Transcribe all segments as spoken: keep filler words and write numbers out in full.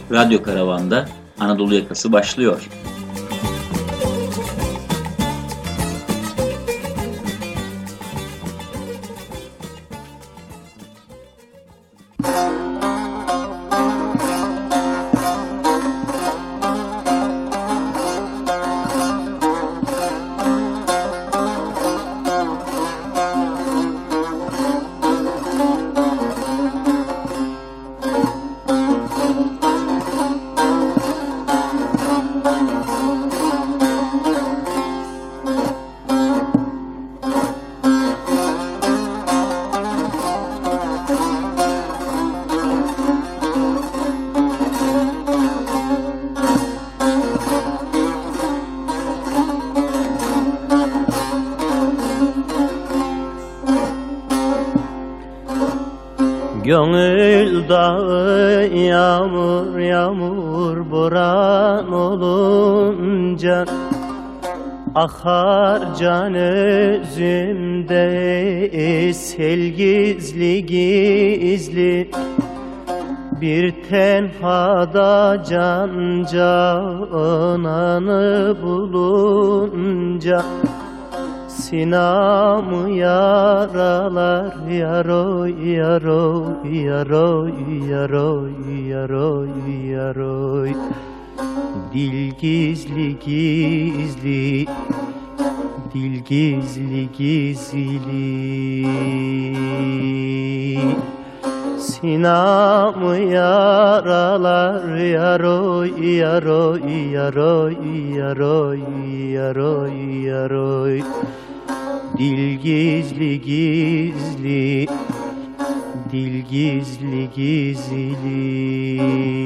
Radyo Karavan'da Anadolu Yakası başlıyor. Gönül dağı yağmur yağmur boran olunca akar can özümde sel gizli gizli. Bir tenhada can cananı bulunca sinamı yaralar yaroy yaroy yaroy yaroy yaroy yaroy. Dil gizli gizli, dil gizli gizli. Sinamı yaralar yaroy yaroy yaroy yaroy yaroy yaroy. Dil gizli gizli, dil gizli gizli.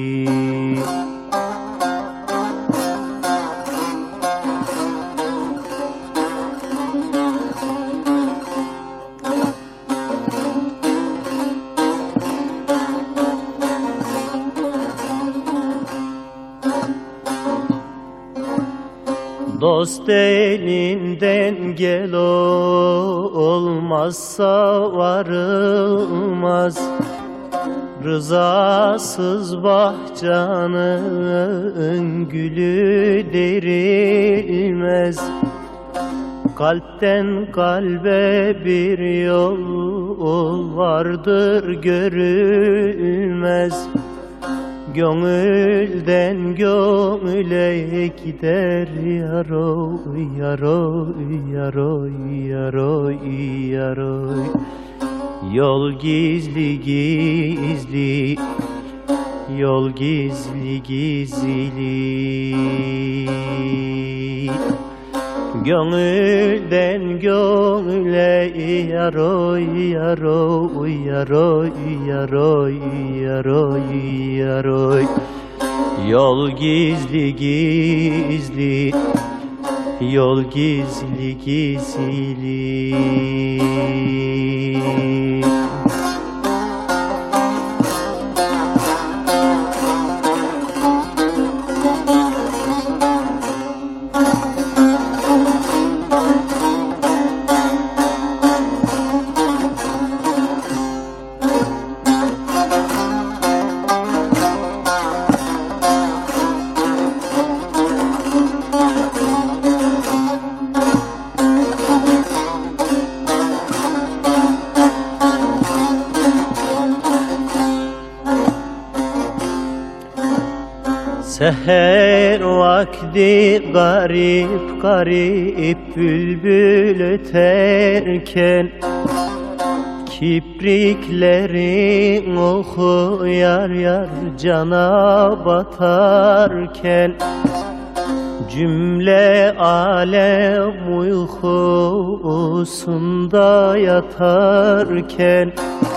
Dost elinden gel olmazsa varılmaz. Rızasız bahçanın gülü derilmez. Kalpten kalbe bir yol vardır görülmez. Gönülden gönüle gider yaroy yaroy yaroy yaroy yaroy. Yol gizli gizli, yol gizli gizli. Gönülden gönüle yaroy yaroy yaroy yaroy yaroy yaroy. Yol gizli gizli, yol gizli gizli. Seher vakti garip garip bülbül öterken, kipriklerin oku yar yar cana batarken, cümle alem uykusunda yatarken,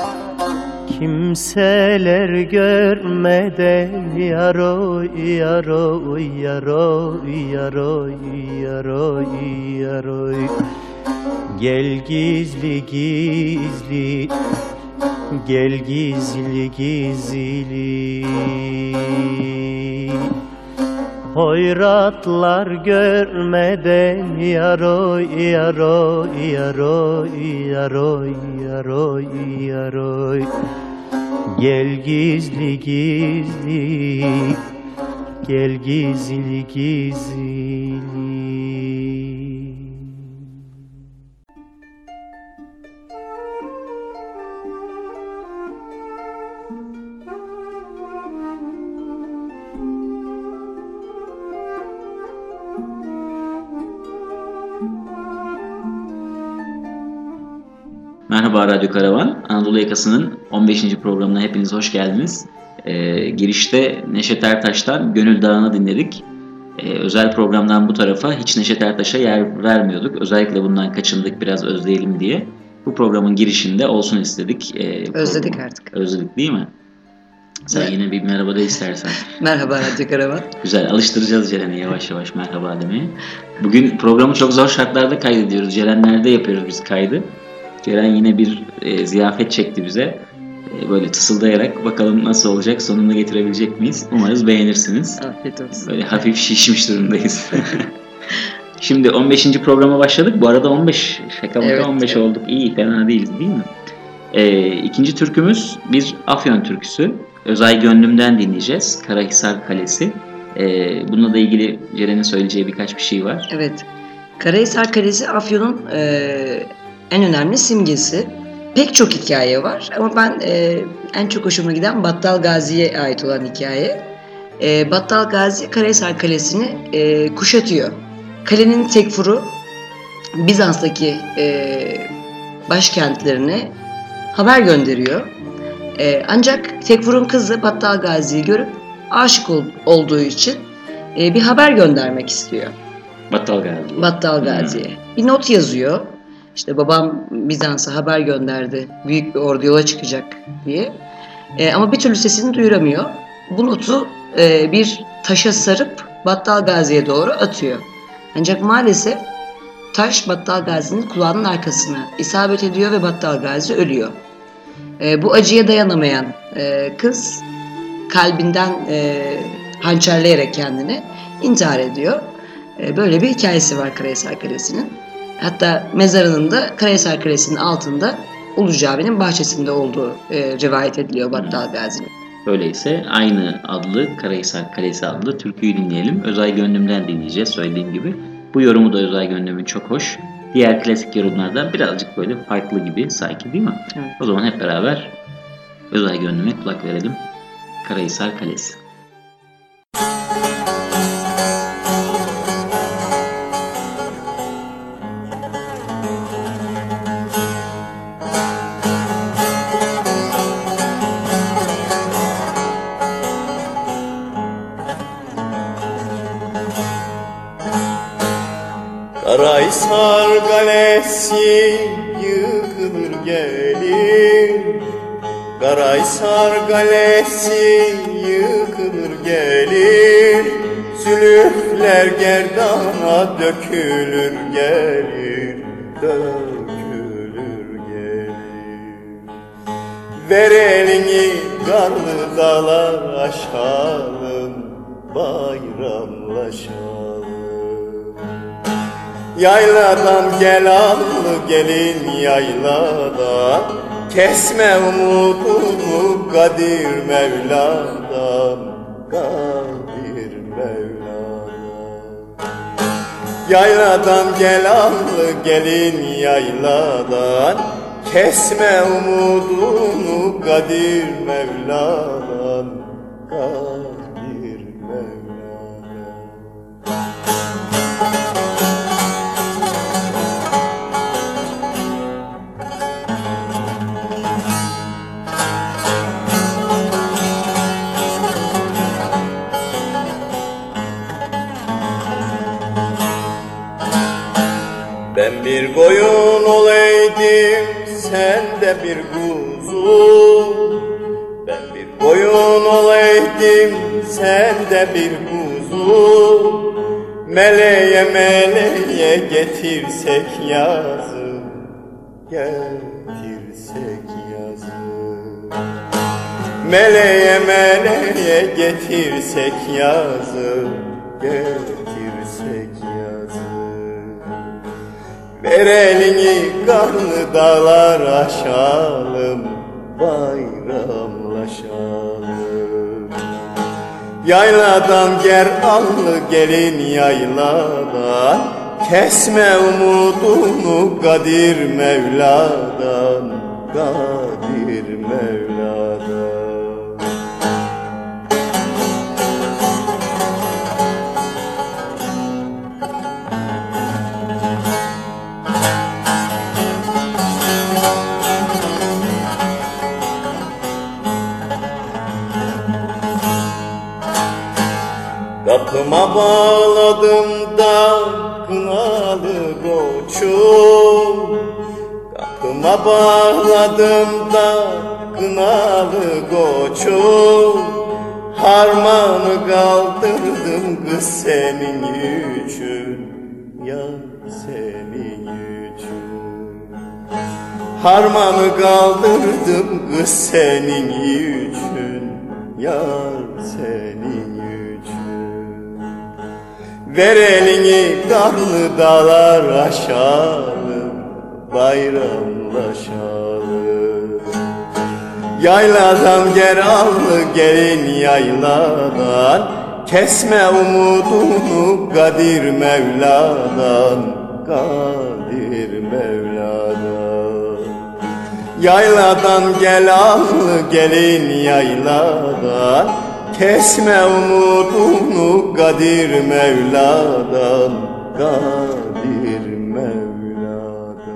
kimseler görmeden yaroy yaroy yaroy yaroy yaroy yaroy. Gel gizli gizli, gel gizli gizli. Hoyratlar görmeden yaroy yaroy yaroy yaroy yaroy yaroy. Gel gizli gizli, gel gizli gizli. Merhaba Radyo Karavan, Anadolu Yakası'nın on beşinci programına hepiniz hoş geldiniz. Ee, girişte Neşet Ertaş'tan Gönül Dağı'nı dinledik. Ee, özel programdan bu tarafa hiç Neşet Ertaş'a yer vermiyorduk. Özellikle bundan kaçındık, biraz özleyelim diye. Bu programın girişinde olsun istedik. Ee, Özledik programı. artık. Özledik değil mi? Sen Evet. yine bir merhaba da istersen. Merhaba Radyo Karavan. Güzel, alıştıracağız Ceren'i yavaş yavaş merhaba demeye. Bugün programı çok zor şartlarda kaydediyoruz. Cerenler'de yapıyoruz biz kaydı. Ceren yine bir e, ziyafet çekti bize. E, böyle tısıldayarak bakalım nasıl olacak, sonunu getirebilecek miyiz? Umarız beğenirsiniz. Afiyet olsun. Böyle hafif şişmiş durumdayız. Şimdi on beşinci programa başladık. Bu arada on beş, şaka maka Evet, on beş evet. olduk. İyi, fena değiliz değil mi? E, ikinci türkümüz bir Afyon türküsü. Özay Gönlüm'den dinleyeceğiz. Karahisar Kalesi. E, bununla da ilgili Ceren'in söyleyeceği birkaç bir şey var. Evet. Karahisar Kalesi Afyon'un e, en önemli simgesi. Pek çok hikaye var ama ben e, en çok hoşuma giden Battal Gazi'ye ait olan hikaye. E, Battal Gazi Karahisar Kalesi'ni e, kuşatıyor. Kalenin tekfuru Bizans'taki e, başkentlerine haber gönderiyor. E, ancak tekfurun kızı Battal Gazi'yi görüp aşık ol, olduğu için e, bir haber göndermek istiyor. Battal Gazi. Battal Gazi'ye. Bir not yazıyor. İşte babam Bizans'a haber gönderdi. Büyük bir ordu yola çıkacak diye. E, ama bir türlü sesini duyuramıyor. Bu notu e, bir taşa sarıp Battal Gazi'ye doğru atıyor. Ancak maalesef taş Battal Gazi'nin kulağının arkasına isabet ediyor ve Battal Gazi ölüyor. E, bu acıya dayanamayan e, kız kalbinden e, hançerleyerek kendini intihar ediyor. E, böyle bir hikayesi var Karahisar Kalesi'nin. Hatta mezarının da Karahisar Kalesi'nin altında Ulu Cami'nin bahçesinde olduğu e, rivayet ediliyor Battal Gazi'nin. Öyleyse aynı adlı Karahisar Kalesi adlı türküyü dinleyelim. Özay Gönlüm'den dinleyeceğiz söylediğim gibi. Bu yorumu da Özay Gönlüm'ün çok hoş. Diğer klasik yorumlardan birazcık böyle farklı gibi sanki değil mi? Evet. O zaman hep beraber Özay Gönlüm'e kulak verelim. Karahisar Kalesi. Karahisar Kalesi yıkılır gelir, Karahisar Kalesi yıkılır gelir, zülüfler gerdana dökülür gelir, dökülür gelir. Ver elini karlı dağlar aşalım, bayramlaşalım. Yayladan gel allı gelin yayladan, kesme umudunu Kadir Mevla'dan, Kadir Mevla'dan. Yayladan gel allı gelin yayladan, kesme umudunu Kadir Mevla'dan, Kadir Mevla'dan. Ben bir koyun olaydım, sen de bir kuzu. Ben bir koyun olaydım, sen de bir kuzu. Meleğe meleğe getirsek yazı, getirsek yazı. Meleğe meleğe getirsek yazı, getirsek yazı. Ver elini karlı dağlar aşalım, bayramlaşalım. Yayladan ger allı gelin yayladan, kesme umudunu Kadir Mevla'dan, Kadir Mevla'dan. Kapıma bağladım da kınalı koçum, kapıma bağladım da kınalı koçum, harmanı kaldırdım kız senin için, ya senin için. Harmanı kaldırdım kız senin için, yar senin için. Ver elini karlı dağlar aşalım, bayramlaşalım. Yayladan ger allı gelin yayladan, kesme umudunu Kadir Mevla'dan, Kadir Mevla'dan. Yayladan gel allı gelin yayladan, kesme umudunu Kadir Mevla'dan, Kadir Mevla'dan.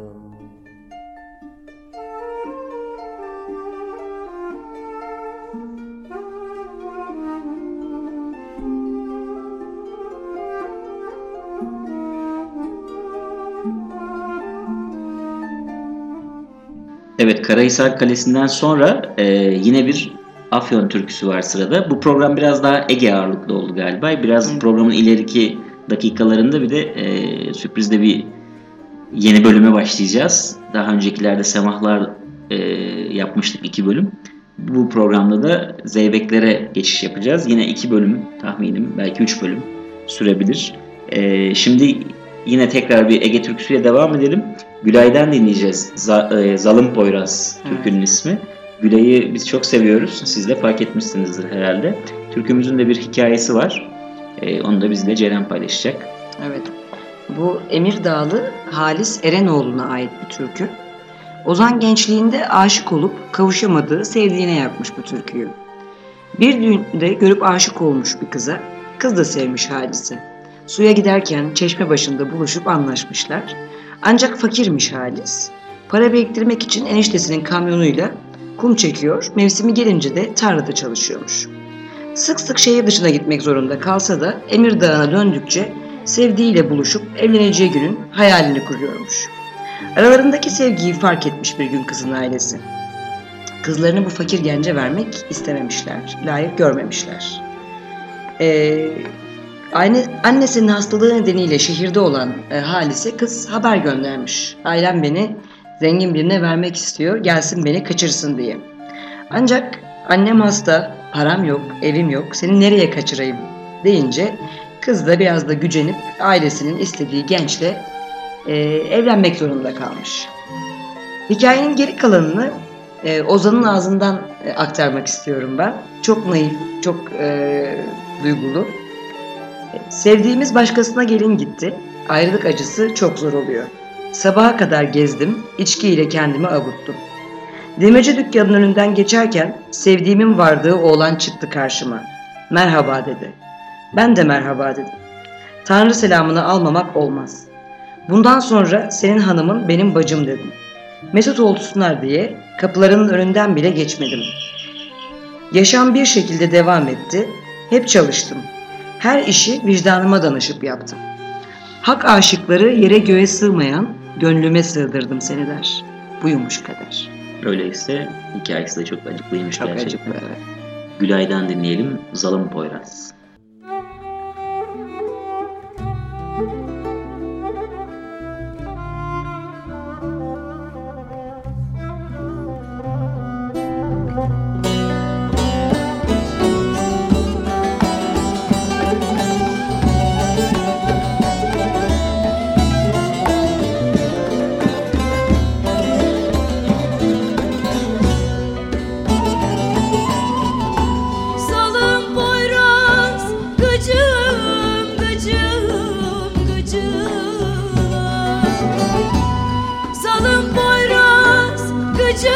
Evet, Karahisar Kalesi'nden sonra e, yine bir Afyon türküsü var sırada. Bu program biraz daha Ege ağırlıklı oldu galiba. Biraz evet. Programın ileriki dakikalarında bir de e, sürprizde bir yeni bölüme başlayacağız. Daha öncekilerde semahlar e, yapmıştık, iki bölüm. Bu programda da zeybeklere geçiş yapacağız. Yine iki bölüm tahminim, belki üç bölüm sürebilir. E, şimdi yine tekrar bir Ege türküsüyle devam edelim. Gülay'dan dinleyeceğiz. Z- e, Zalım Poyraz türkünün evet. ismi. Gülay'ı biz çok seviyoruz. Siz de fark etmişsinizdir herhalde. Türkümüzün de bir hikayesi var. Ee, onu da bizle Ceren paylaşacak. Evet. Bu Emirdağlı Halis Erenoğlu'na ait bir türkü. Ozan gençliğinde aşık olup kavuşamadığı sevdiğine yapmış bu türküyü. Bir düğünde görüp aşık olmuş bir kıza. Kız da sevmiş Halis'i. Suya giderken çeşme başında buluşup anlaşmışlar. Ancak fakirmiş Halis. Para biriktirmek için eniştesinin kamyonuyla kum çekiyor, mevsimi gelince de tarlada çalışıyormuş. Sık sık şehir dışına gitmek zorunda kalsa da Emirdağ'a döndükçe sevdiğiyle buluşup evleneceği günün hayalini kuruyormuş. Aralarındaki sevgiyi fark etmiş bir gün kızın ailesi. Kızlarını bu fakir gence vermek istememişler, layık görmemişler. Ee, anne, annesinin hastalığı nedeniyle şehirde olan e, Halis'e kız haber göndermiş. Ailem beni zengin birine vermek istiyor, gelsin beni kaçırsın diye. Ancak annem hasta, param yok, evim yok, seni nereye kaçırayım deyince kız da biraz da gücenip ailesinin istediği gençle e, evlenmek zorunda kalmış. Hikayenin geri kalanını e, Ozan'ın ağzından e, aktarmak istiyorum ben. Çok naif, çok e, duygulu. Sevdiğimiz başkasına gelin gitti. Ayrılık acısı çok zor oluyor. Sabaha kadar gezdim, içkiyle kendimi avuttum. Demirci dükkanının önünden geçerken sevdiğimin vardığı oğlan çıktı karşıma. Merhaba dedi. Ben de merhaba dedim. Tanrı selamını almamak olmaz. Bundan sonra senin hanımın benim bacım dedim. Mesut olsunlar diye kapılarının önünden bile geçmedim. Yaşam bir şekilde devam etti. Hep çalıştım. Her işi vicdanıma danışıp yaptım. Hak aşıkları yere göğe sığmayan gönlüme sığdırdım seni der. Buymuş kader. Öyleyse hikayesi de çok acıklıymış çok gerçekten. Çok acıklı, evet. Gülay'dan dinleyelim Zalım Poyraz.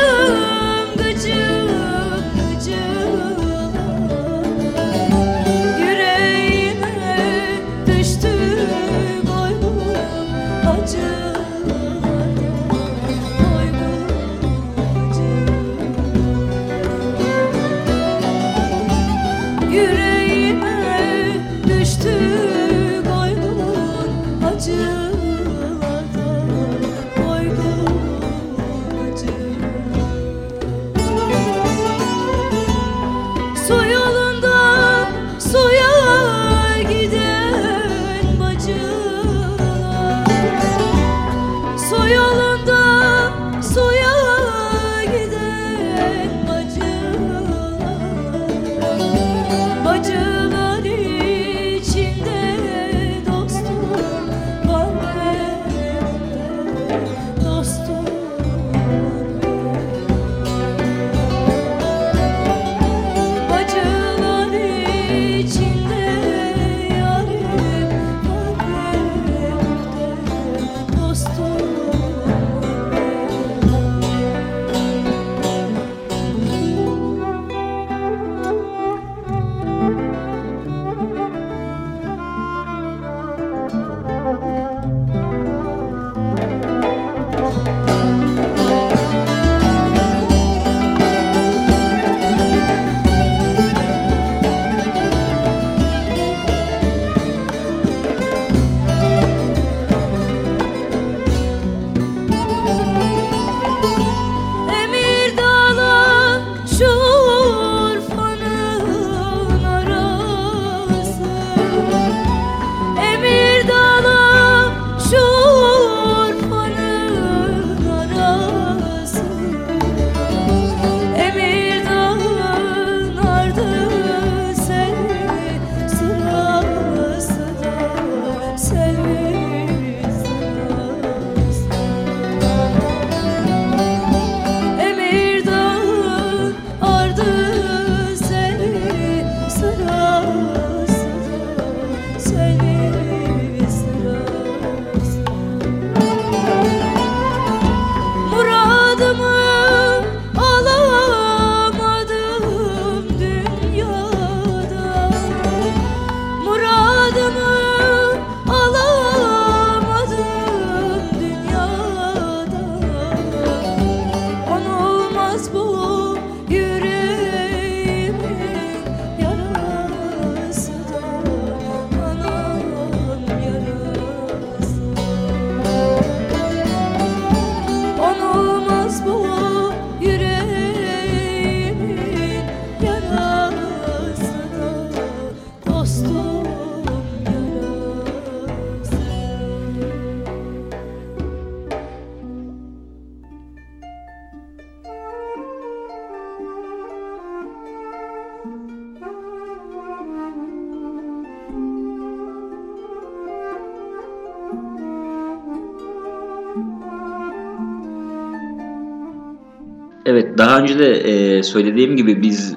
Evet, daha önce de e, söylediğim gibi biz e,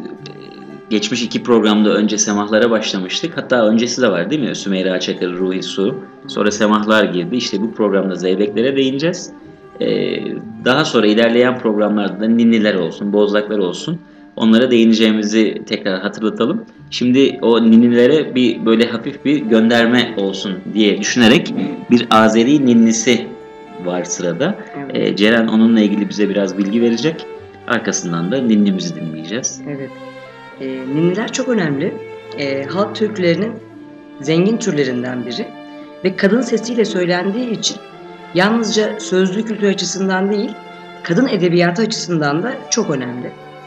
geçmiş iki programda önce semahlara başlamıştık. Hatta öncesi de var değil mi? Sümeyra Çakır, Ruhi Su. Sonra semahlar girdi. İşte bu programda zeybeklere değineceğiz. E, daha sonra ilerleyen programlarda da ninniler olsun, bozlaklar olsun. Onlara değineceğimizi tekrar hatırlatalım. Şimdi o ninnilere bir böyle hafif bir gönderme olsun diye düşünerek bir Azeri ninnisi var sırada. Evet. E, Ceren onunla ilgili bize biraz bilgi verecek. Arkasından da ninnimizi dinleyeceğiz. Evet. E, ninniler çok önemli. E, halk türkülerinin zengin türlerinden biri ve kadın sesiyle söylendiği için yalnızca sözlü kültür açısından değil, kadın edebiyatı açısından da çok önemli.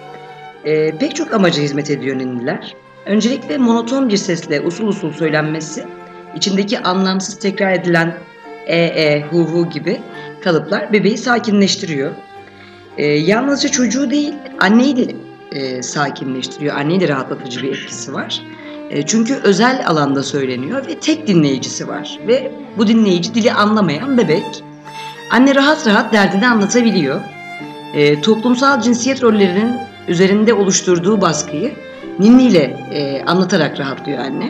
E, pek çok amaca hizmet ediyor ninniler. Öncelikle monoton bir sesle usul usul söylenmesi, içindeki anlamsız tekrar edilen e e, hu hu gibi kalıplar bebeği sakinleştiriyor. Ee, yalnızca çocuğu değil, anneyi de e, sakinleştiriyor. Anneyi de rahatlatıcı bir etkisi var. E, çünkü özel alanda söyleniyor ve tek dinleyicisi var. Ve bu dinleyici dili anlamayan bebek. Anne rahat rahat derdini anlatabiliyor. E, toplumsal cinsiyet rollerinin üzerinde oluşturduğu baskıyı ninniyle e, anlatarak rahatlıyor anne.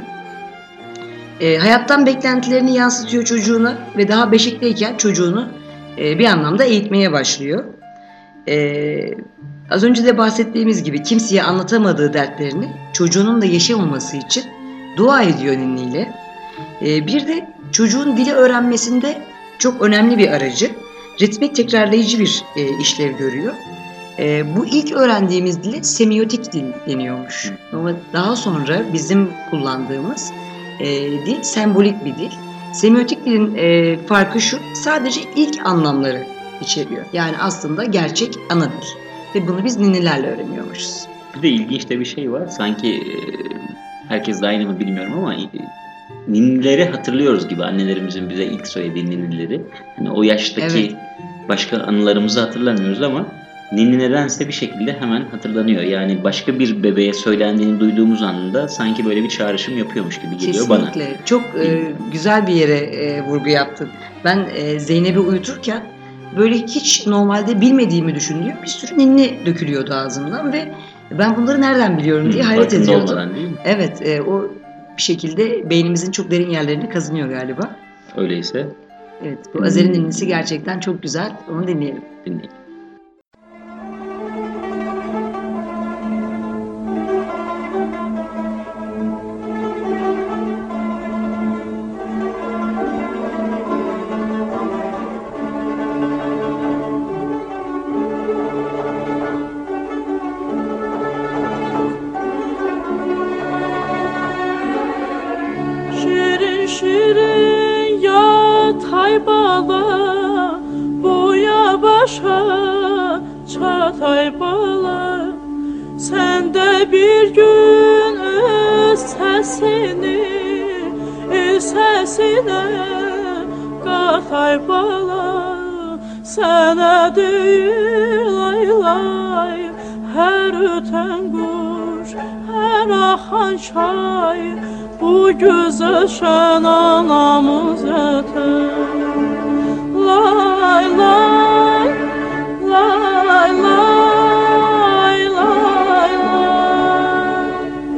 E, hayattan beklentilerini yansıtıyor çocuğuna ve daha beşikteyken çocuğunu e, bir anlamda eğitmeye başlıyor. Ee, az önce de bahsettiğimiz gibi kimseye anlatamadığı dertlerini çocuğunun da yaşamaması için dua ediyor ninniyle. Ee, bir de çocuğun dili öğrenmesinde çok önemli bir aracı, ritmik tekrarlayıcı bir e, işlev görüyor. E, bu ilk öğrendiğimiz dile semiotik dil deniyormuş. Ama daha sonra bizim kullandığımız e, dil sembolik bir dil. Semiotik dilin e, farkı şu, sadece ilk anlamları içeriyor. Yani aslında gerçek ana dil. Ve bunu biz ninnilerle öğreniyormuşuz. Bir de ilginç de bir şey var. Sanki e, herkes de aynı mı bilmiyorum ama e, ninnileri hatırlıyoruz gibi, annelerimizin bize ilk söylediği ninnileri. Hani o yaştaki Evet. başka anılarımızı hatırlamıyoruz ama ninni nedense bir şekilde hemen hatırlanıyor. Yani başka bir bebeğe söylendiğini duyduğumuz anda sanki böyle bir çağrışım yapıyormuş gibi geliyor bana. Kesinlikle. Çok e, güzel bir yere e, vurgu yaptın. Ben e, Zeynep'i uyuturken böyle hiç normalde bilmediğimi düşündüğüm bir sürü ninni dökülüyordu ağzımdan ve ben bunları nereden biliyorum diye Hı, hayret farkında ediyordum. olmadan değil mi? Evet, e, o bir şekilde beynimizin çok derin yerlerini kazınıyor galiba. Öyleyse Evet, bu Azer'in ninnisi gerçekten çok güzel. Onu dinleyelim. dinleyelim. Şirin şirin yatay bala, boya başa çatay bala. Sen de bir gün öz sesini, öz sesine katay bala. Sana değil lay lay, her öten kuş, her akan çay, bu güzel şen anamız yeter. Lay lay, lay lay, lay lay.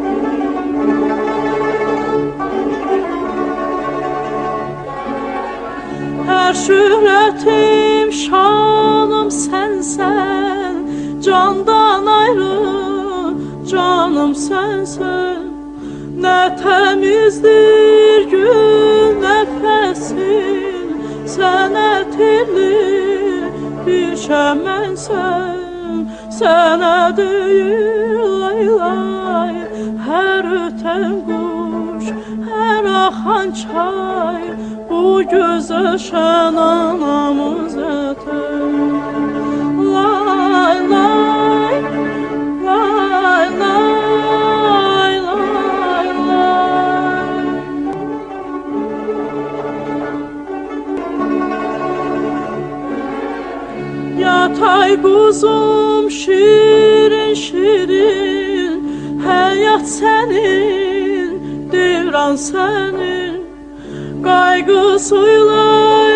Her şöhretim, şanım sensen, candan ayrı canım sensen. Ne temizdir gül nefesin, sen etirli bir çemensen. Sana değil lay lay, her öten kuş, her akan çay, bu güzel şen anamız yeter. Lay lay, lay lay, lay lay. Yatay kuzum şirin şirin, hayat senin, devran senin. Kaygısıyla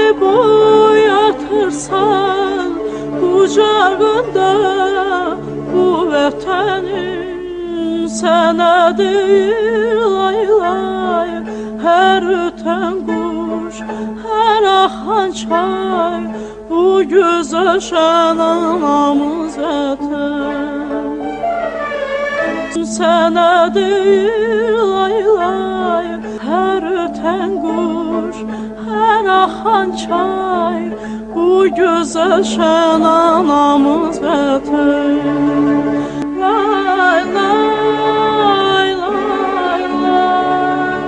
boyatırsan kucağında bu vatanın. Sana değil lay lay, her öten kuş, her akan çay, bu güzel şen anamız yeter. Sana değil lay lay, her öten kuş, her akan çay, bu güzel şen anamız yeter. Lay lay, lay lay.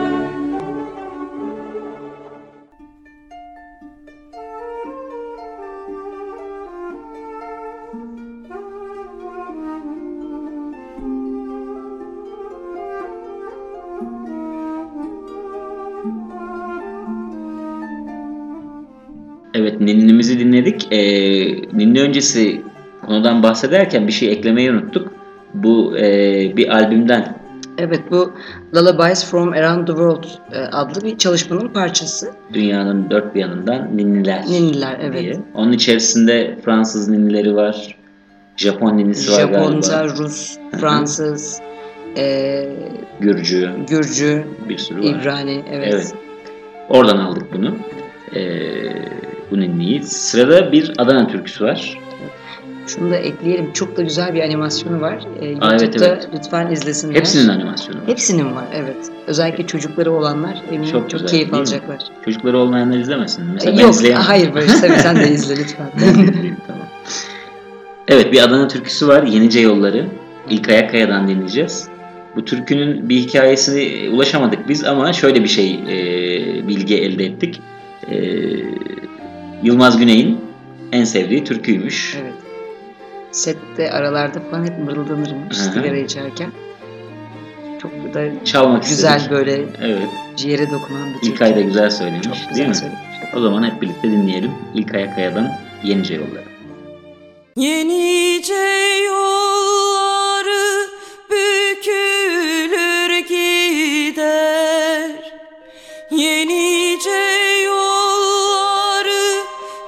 Evet, ninnimizi dinledik. Ee, ninni öncesi konudan bahsederken bir şey eklemeyi unuttuk. Bu e, bir albümden. Evet, bu Lullabies from Around the World e, adlı bir çalışmanın parçası. Dünyanın dört bir yanından ninniler. Ninniler, evet. diye. Onun içerisinde Fransız ninnileri var. Japon ninnisi var galiba. Japonca, Rus, Fransız, e, Gürcü. Gürcü, Bir sürü var. İbrani, evet. Evet. Oradan aldık bunu. Ee, bu ninniyi. Sırada bir Adana türküsü var. Şunu da ekleyelim. Çok da güzel bir animasyonu var. Ee, Aa, YouTube'da evet, evet. lütfen izlesinler. Hepsinin animasyonu var. Hepsinin var, evet. Özellikle çocukları olanlar eminim Çok çok, güzel, keyif değil mi? alacaklar. Çocukları olmayanlar izlemesin. Mesela ben Yok, izleyemem. hayır Barış, tabii sen de izle lütfen. Ben de izleyeyim, tamam. Evet, bir Adana türküsü var. Yenice Yolları. İlkay Akkaya'dan dinleyeceğiz. Bu türkünün bir hikayesine ulaşamadık biz ama şöyle bir şey e, bilgi elde ettik. E, Yılmaz Güney'in en sevdiği türküymüş. Evet. Sette aralarda falan hep mırıldanırmış Hı hı. sigara içerken. Çok da Çalmak güzel istedik. böyle Evet. ciğere dokunan bir türkü. İlkay da güzel söylemiş, Çok değil güzel mi? söylemiş. O zaman hep birlikte dinleyelim. İlkay Akkaya'dan Yenice Yolları. Yenice yolları bükülür gider. Yenice yolları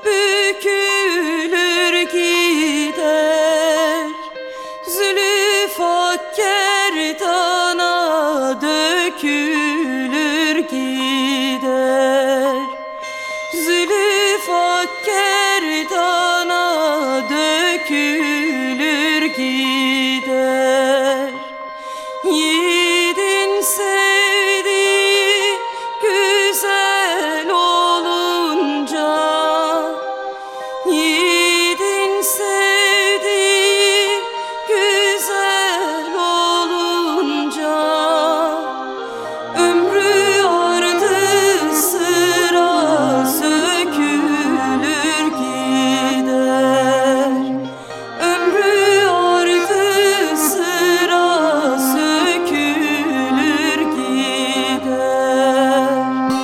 bükülür gider. Zülfü kerdana dökülür gider. Zülfü kerdana dökülür gider. Yiğidin sevdiği güzel olunca, yiğidin sevdiği güzel olunca, ömrü ardı sıra sökülür gider. Ömrü ardı sıra sökülür gider.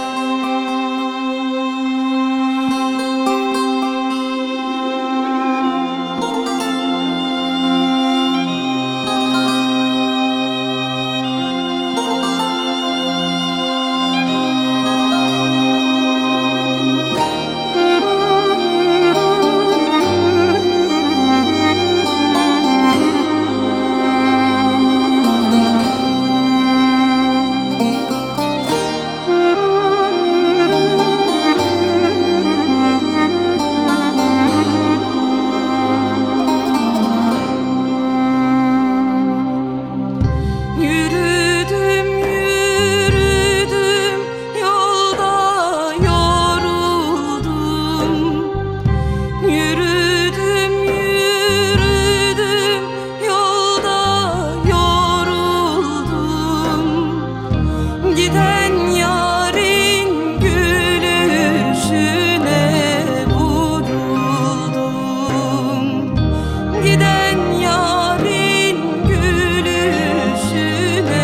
Yürüdüm, yürüdüm, yolda yoruldum. Yürüdüm, yürüdüm, yolda yoruldum. Giden yarın gülüşüne vuruldum. Giden yarın gülüşüne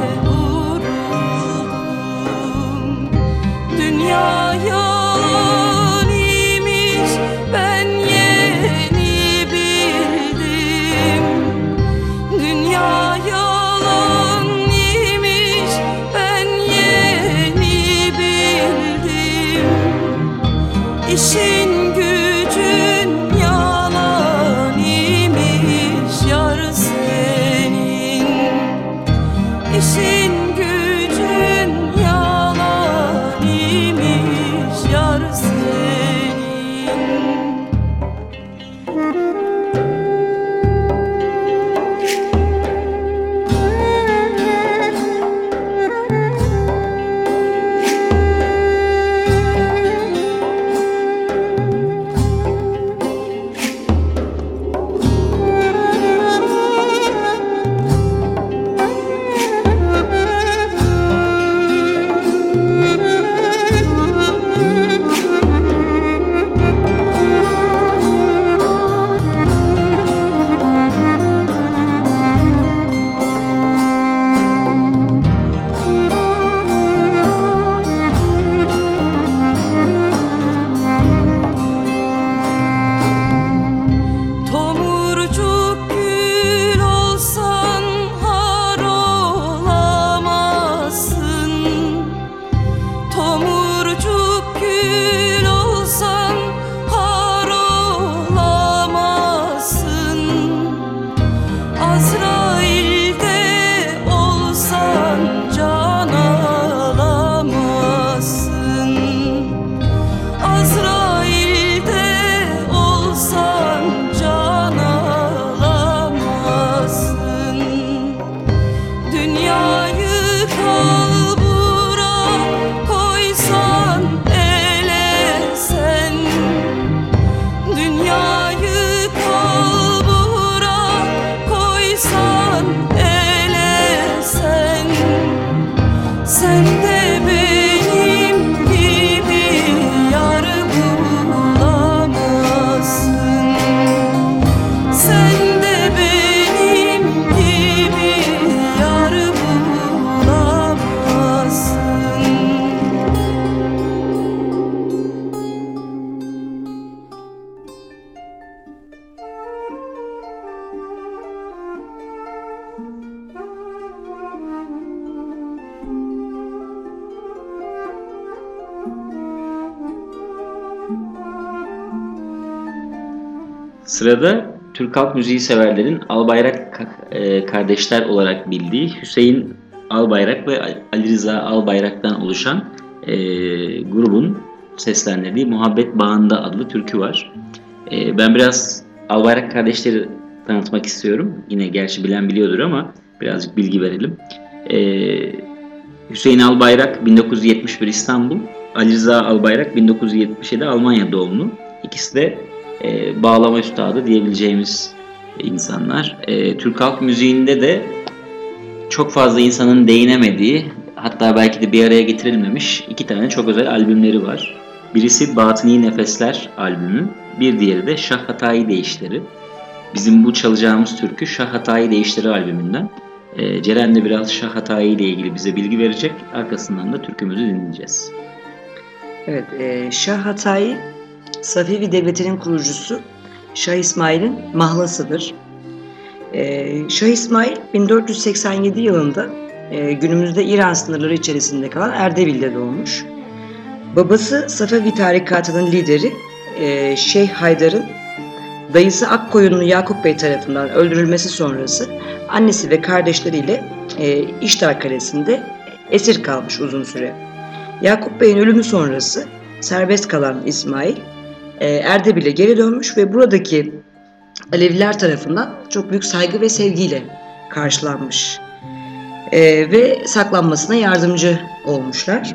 vuruldum. Dünya yalan imiş, ben yeni bildim. Dünya yalan imiş, ben yeni bildim. İşin gücün yalan imiş yar senin. İşin gücün yalan imiş yar senin. Tomurcuk gül olsan har olamazsın. Tomurcuk gül olsan har olamazsın. Azrail'de olsan can alamazsın. Azrail'de olsan can Sen de benim gibi yar bulamazsın. Sen de benim gibi yar bulamazsın. Sırada Türk halk müziği severlerin Albayrak ka- e, kardeşler olarak bildiği Hüseyin Albayrak ve Ali Rıza Albayrak'tan oluşan e, grubun seslendirdiği Muhabbet Bağında adlı türkü var. E, ben biraz Albayrak kardeşleri tanıtmak istiyorum. Yine gerçi bilen biliyordur ama birazcık bilgi verelim. E, Hüseyin Albayrak bin dokuz yüz yetmiş bir İstanbul, Ali Rıza Albayrak bin dokuz yüz yetmiş yedi Almanya doğumlu. İkisi de e, bağlama üstadı diyebileceğimiz insanlar. E, Türk halk müziğinde de çok fazla insanın değinemediği, hatta belki de bir araya getirilmemiş iki tane çok özel albümleri var. Birisi Batıni Nefesler albümü, bir diğeri de Şah Hatayi Değişleri. Bizim bu çalacağımız türkü Şah Hatayi Değişleri albümünden. E, Ceren de biraz Şah Hatayi ile ilgili bize bilgi verecek. Arkasından da türkümüzü dinleyeceğiz. Evet, e, Şah Hatayi, Safevi Devleti'nin kurucusu Şah İsmail'in mahlasıdır. E, Şah İsmail bin dört yüz seksen yedi yılında e, günümüzde İran sınırları içerisinde kalan Erdebil'de doğmuş. Babası Safevi tarikatının lideri e, Şeyh Haydar'ın dayısı Akkoyunlu Yakup Bey tarafından öldürülmesi sonrası annesi ve kardeşleriyle e, İştar Kalesi'nde esir kalmış uzun süre. Yakup Bey'in ölümü sonrası serbest kalan İsmail e, Erdebil'e geri dönmüş ve buradaki Aleviler tarafından çok büyük saygı ve sevgiyle karşılanmış e, ve saklanmasına yardımcı olmuşlar.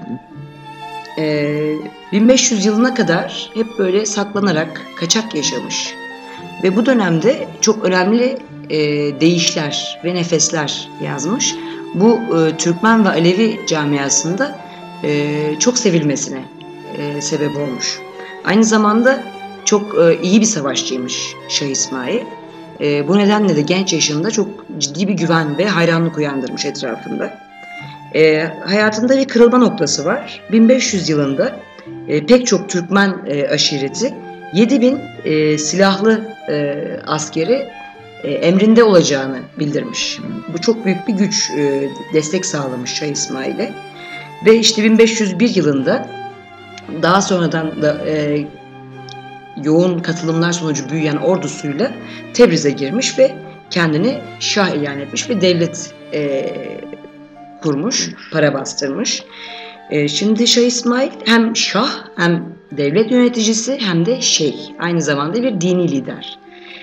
E, bin beş yüz yılına kadar hep böyle saklanarak kaçak yaşamış ve bu dönemde çok önemli e, deyişler ve nefesler yazmış. Bu e, Türkmen ve Alevi camiasında e, çok sevilmesine e, sebep olmuş. Aynı zamanda çok e, iyi bir savaşçıymış Şah İsmail. E, bu nedenle de genç yaşında çok ciddi bir güven ve hayranlık uyandırmış etrafında. E, hayatında bir kırılma noktası var. bin beş yüz yılında e, pek çok Türkmen e, aşireti yedi bin e, silahlı e, askeri e, emrinde olacağını bildirmiş. Bu çok büyük bir güç, e, destek sağlamış Şah İsmail'e. Ve işte bin beş yüz bir yılında daha sonradan da e, yoğun katılımlar sonucu büyüyen ordusuyla Tebriz'e girmiş ve kendini şah ilan etmiş ve devlet e, kurmuş, para bastırmış. E, şimdi Şah İsmail hem şah hem devlet yöneticisi hem de şeyh, aynı zamanda bir dini lider.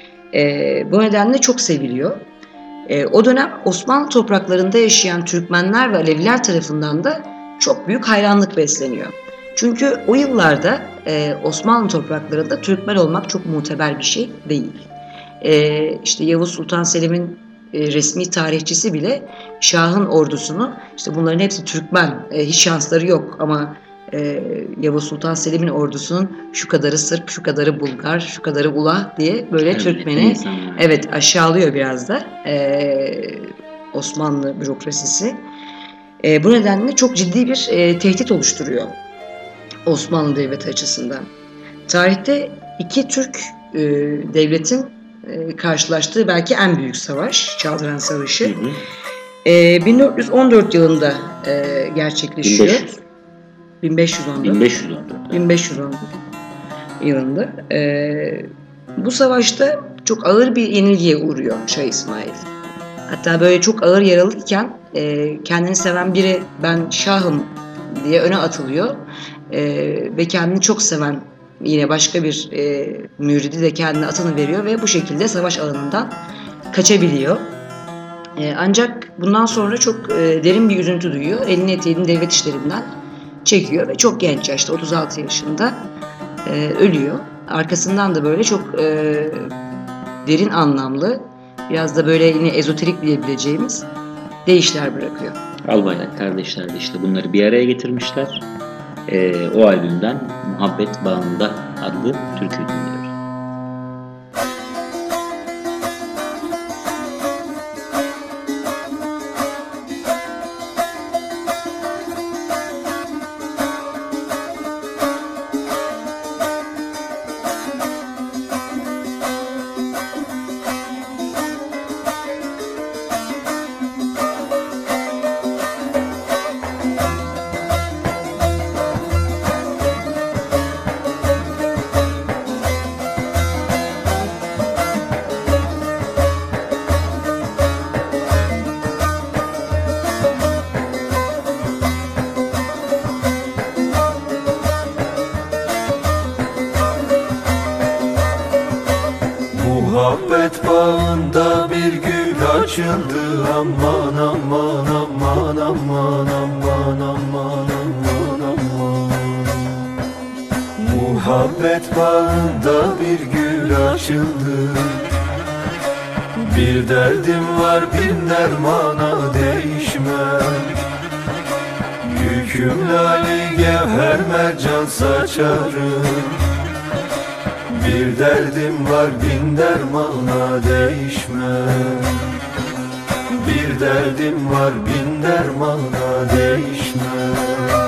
E, bu nedenle çok seviliyor. E, o dönem Osmanlı topraklarında yaşayan Türkmenler ve Aleviler tarafından da çok büyük hayranlık besleniyor. Çünkü o yıllarda e, Osmanlı topraklarında Türkmen olmak çok muteber bir şey değil. E, işte Yavuz Sultan Selim'in e, resmi tarihçisi bile Şah'ın ordusunu, işte bunların hepsi Türkmen, e, hiç şansları yok ama e, Yavuz Sultan Selim'in ordusunun şu kadarı Sırp, şu kadarı Bulgar, şu kadarı Ula diye böyle Evet, Türkmen'i evet aşağılıyor biraz da e, Osmanlı bürokrasisi. E, bu nedenle çok ciddi bir e, tehdit oluşturuyor Osmanlı Devleti açısından. Tarihte iki Türk e, devletin e, karşılaştığı belki en büyük savaş, Çaldıran Savaşı. Hı hı. E, bin dört yüz on dört yılında e, gerçekleşiyor. bin beş yüz on dört. bin beş yüz on dört. bin beş yüz on dört yılında. E, bu savaşta çok ağır bir yenilgiye uğruyor Şah İsmail. Hatta böyle çok ağır yaralıyken e, kendini seven biri ben şahım diye öne atılıyor. Ee, ve kendini çok seven yine başka bir e, müridi de kendine atını veriyor ve bu şekilde savaş alanından kaçabiliyor. E, ancak bundan sonra çok e, derin bir üzüntü duyuyor. Elini eteğini devlet işlerinden çekiyor ve çok genç yaşta otuz altı yaşında e, ölüyor. Arkasından da böyle çok e, derin anlamlı, biraz da böyle yine ezoterik diyebileceğimiz değişler bırakıyor. Albayrak kardeşler de işte bunları bir araya getirmişler. Ee, o albümden Muhabbet Bağında adlı türküyü dinliyoruz. Muhabbet bağında bir gül açıldı. Aman aman aman aman aman aman aman aman. Muhabbet bağında bir gül açıldı. Bir derdim var bin dermana değişmem. Yüküm lali gevher mercan saçarım. Bir derdim var bin dermana değişmem. Bir derdim var bin dermana değişmem.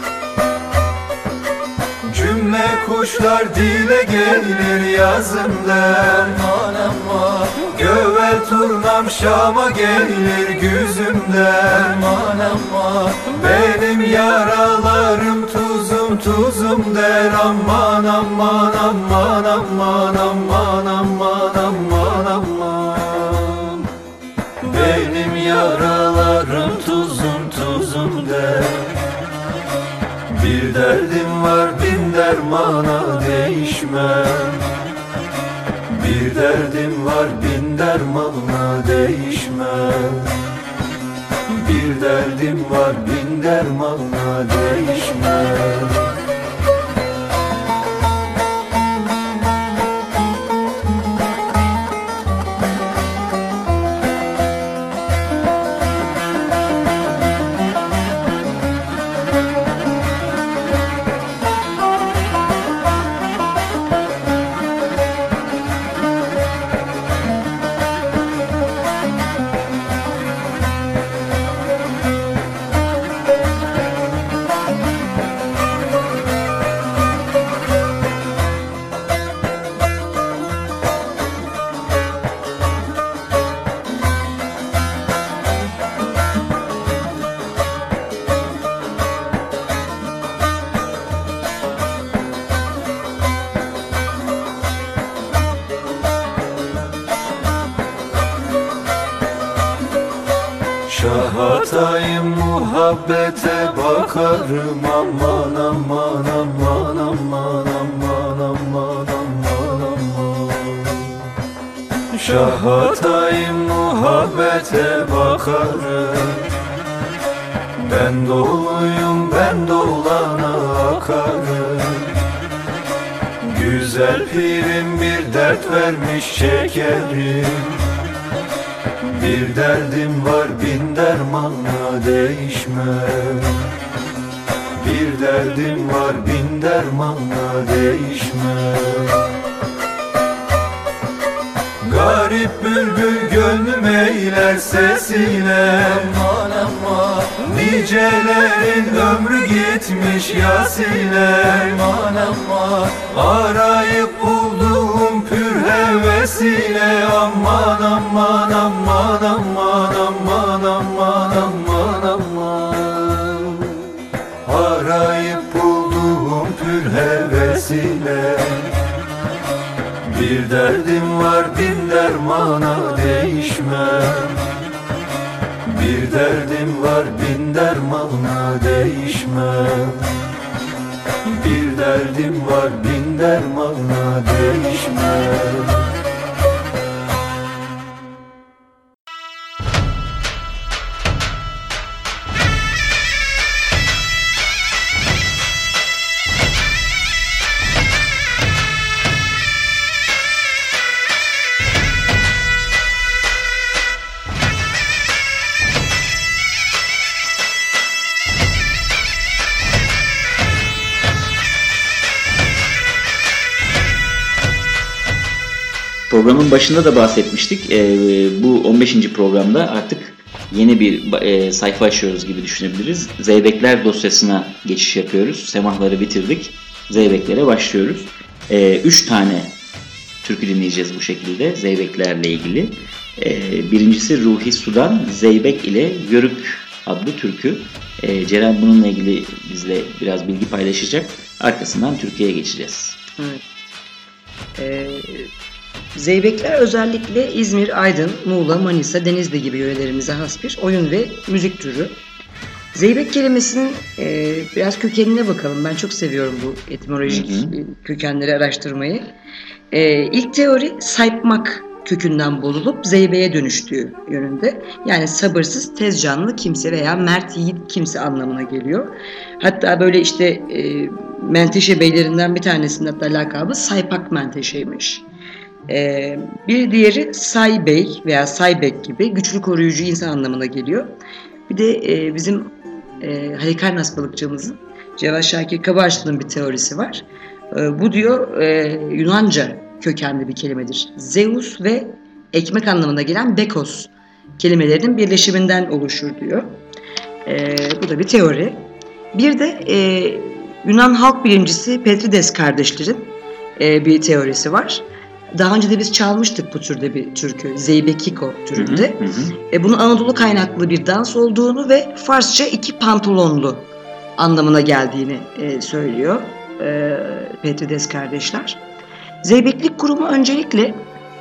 Cümle kuşlar dile gelir yazım derman ama. Gövel turnam Şam'a gelir güzümden aman ama. Benim yaralarım tuzum tuzum der aman aman aman aman aman aman aman aman. Benim yaralarım tuzum tuzum der. Bir derdim var bin dermana değişmem. Bir derdim var bin dermana değişmem. Bir derdim var bin dermana değişmem. Şahatayım muhabbete bakarım aman aman aman aman aman aman aman aman. Şahatayım muhabbete bakarım. Ben doluyum ben dolana akarım. Güzel pirim bir dert vermiş şekerim. Bir derdim var bin dermana değişmem. Bir derdim var bin dermana değişmem. Garip bülbül gönlüm eyler sesiyle aman aman. Nicelerin ömrü gitmiş yasiyle aman aman. Arayıp bulduğum pür hevesiyle aman aman aman aman aman aman aman aman. Arayıp bulduğum pür hevesiyle. Bir derdim var bin dermana değişmem. Bir derdim var bin dermana değişmem. Bir derdim var bin dermana değişmem. programın başında da bahsetmiştik. E, bu on beşinci programda artık yeni bir e, sayfa açıyoruz gibi düşünebiliriz. Zeybekler dosyasına geçiş yapıyoruz. Semahları bitirdik. Zeybeklere başlıyoruz. E, üç tane türkü dinleyeceğiz bu şekilde Zeybeklerle ilgili. E, birincisi Ruhi Sudan Zeybek ile Yörük adlı türkü. E, Ceren bununla ilgili bizle biraz bilgi paylaşacak. Arkasından Türkiye'ye geçeceğiz. Evet. Ee, Zeybekler özellikle İzmir, Aydın, Muğla, Manisa, Denizli gibi yörelerimize has bir oyun ve müzik türü. Zeybek kelimesinin e, biraz kökenine bakalım. Ben çok seviyorum bu etimolojik hı hı. kökenleri araştırmayı. E, ilk teori saypmak kökünden bozulup zeybeğe dönüştüğü yönünde. Yani sabırsız, tez canlı kimse veya mert yiğit kimse anlamına geliyor. Hatta böyle işte e, menteşe beylerinden bir tanesinin hatta lakabı Saypak Menteşe'ymiş. E, bir diğeri Saybey veya Saybek gibi güçlü koruyucu insan anlamına geliyor. Bir de e, bizim e, Halikarnas balıkçımızın Cevat Şakir Kabarcı'nın bir teorisi var. E, bu diyor e, Yunanca kökenli bir kelimedir. Zeus ve ekmek anlamına gelen bekos kelimelerinin birleşiminden oluşur diyor. E, bu da bir teori. Bir de e, Yunan halk bilimcisi Petrides kardeşlerin e, bir teorisi var. Daha önce de biz çalmıştık bu türde bir türkü. Zeybekiko türünde. Hı hı hı. E, bunun Anadolu kaynaklı bir dans olduğunu ve Farsça iki pantolonlu anlamına geldiğini e, söylüyor e, Petrides kardeşler. Zeybeklik kurumu öncelikle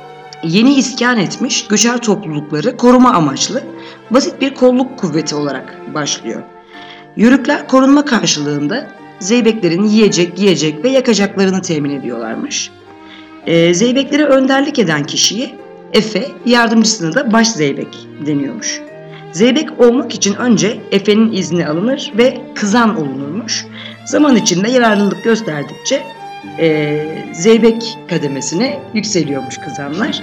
yeni iskan etmiş göçer toplulukları koruma amaçlı basit bir kolluk kuvveti olarak başlıyor. Yörükler korunma karşılığında zeybeklerin yiyecek, giyecek ve yakacaklarını temin ediyorlarmış. E, zeybeklere önderlik eden kişiye efe, yardımcısına da baş zeybek deniyormuş. Zeybek olmak için önce efenin izni alınır ve kızan olunurmuş. Zaman içinde yararlılık gösterdikçe e, zeybek kademesine yükseliyormuş kızanlar.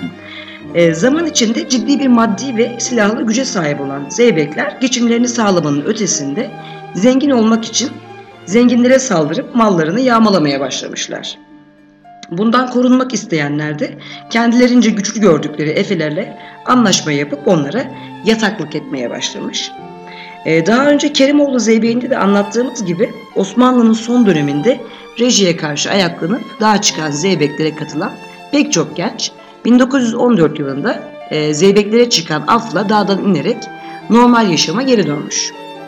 E, zaman içinde ciddi bir maddi ve silahlı güce sahip olan zeybekler geçimlerini sağlamanın ötesinde zengin olmak için zenginlere saldırıp mallarını yağmalamaya başlamışlar. Bundan korunmak isteyenler de kendilerince güçlü gördükleri efelerle anlaşma yapıp onlara yataklık etmeye başlamış. Ee, daha önce Kerimoğlu Zeybeği'nde de anlattığımız gibi Osmanlı'nın son döneminde rejiye karşı ayaklanıp dağa çıkan zeybeklere katılan pek çok genç bin dokuz yüz on dört yılında e, zeybeklere çıkan afla dağdan inerek normal yaşama geri dönmüş.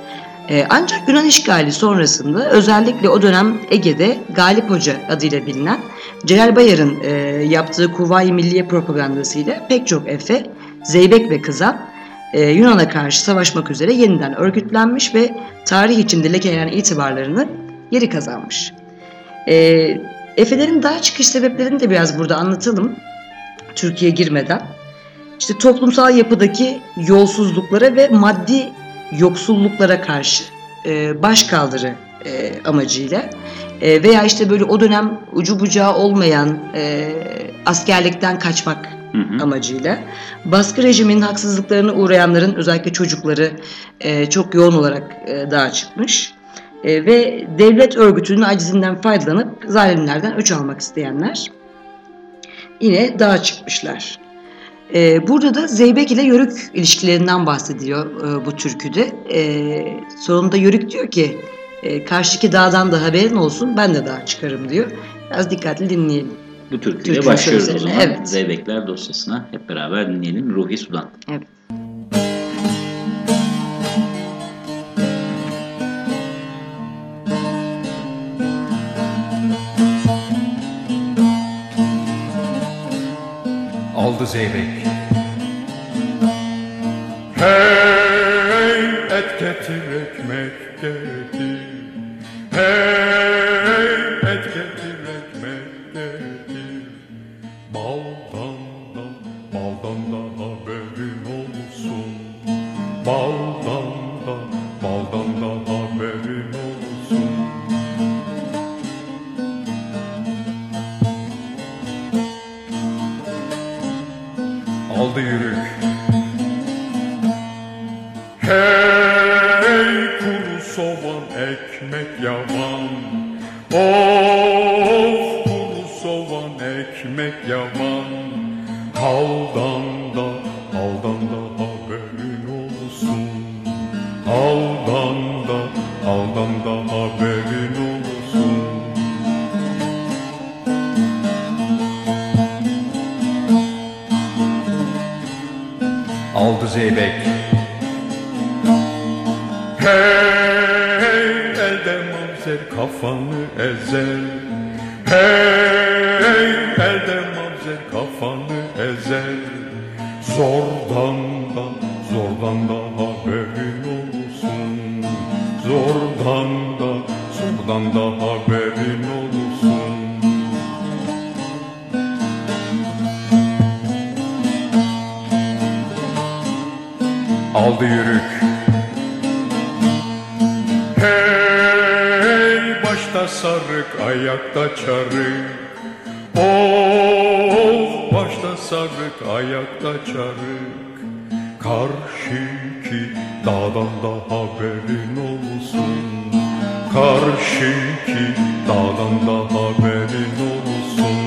Ee, ancak Yunan işgali sonrasında özellikle o dönem Ege'de Galip Hoca adıyla bilinen Celal Bayar'ın e, yaptığı Kuvayi Milliye propagandasıyla pek çok efe, zeybek ve kızan e, Yunan'a karşı savaşmak üzere yeniden örgütlenmiş ve tarih içinde lekeleyen itibarlarını geri kazanmış. E, Efelerin dağa çıkış sebeplerini de biraz burada anlatalım Türkiye'ye girmeden. İşte toplumsal yapıdaki yolsuzluklara ve maddi yoksulluklara karşı e, başkaldırı e, amacıyla e, veya işte böyle o dönem ucu bucağı olmayan e, askerlikten kaçmak hı hı. amacıyla baskı rejiminin haksızlıklarına uğrayanların özellikle çocukları e, çok yoğun olarak e, dağa çıkmış e, ve devlet örgütünün acizinden faydalanıp zalimlerden öç almak isteyenler yine dağa çıkmışlar. Ee, burada da zeybek ile yörük ilişkilerinden bahsediliyor e, bu türküde. E, sonunda yörük diyor ki e, karşıki dağdan da haberin olsun ben de dağa çıkarım diyor. Biraz dikkatli dinleyelim. Bu türküyle başlıyoruz o zaman. Evet. Zeybekler dosyasına hep beraber dinleyelim. Ruhi Sudan. Evet. Aldı zeybek. Hey et getir ekmek getir. Hey et getir ekmek getir. Baldan da baldan da haberin olsun. Baldan da baldan da haberin olsun. Aldı yürük. Hey kuru soğan ekmek yavan. Of kuru soğan ekmek yavan. aldı zeybek. Hey elde mavzer kafanı ezer. Hey elde mavzer kafanı ezer. Zordan da zordan da haberin olsun. Zordan da zordan da haberin olsun. Aldı yürük. Hey başta sarık ayakta çarık. Of başta sarık ayakta çarık. Karşıki dağdan da haberin olsun. Karşıki dağdan da haberin olsun.